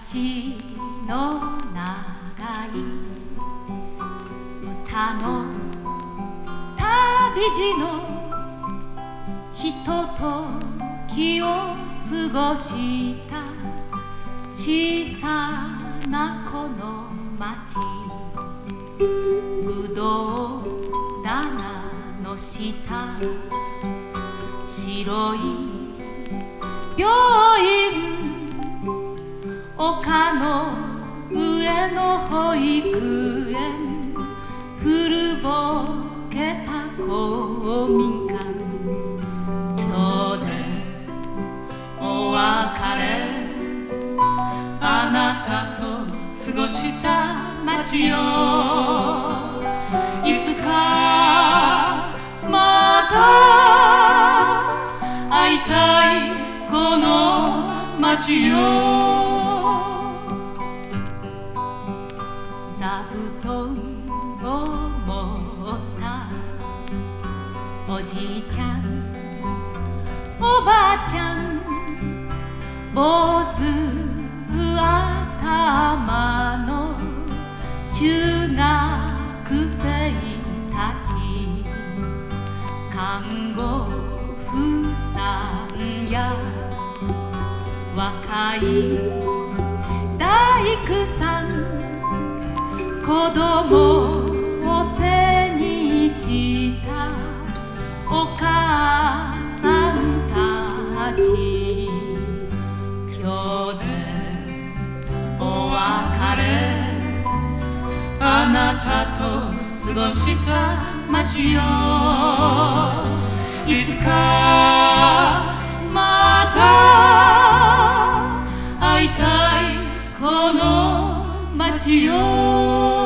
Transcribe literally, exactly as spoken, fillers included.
足の長い歌の旅路のひとときを過ごした小さなこの町、ぶどう棚の下、白い病院、丘の上の保育園、古ぼけた公民館、今日でお別れ、あなたと過ごした街よ、いつかまた会いたいこの街よ。座布団を持ったおじいちゃんおばあちゃん、坊主頭の中学生たち、看護婦さんや若い大工さん、子供を背にしたお母さんたち、今日でお別れ、あなたと過ごした街よ、いつかまた会いたいこの街よ。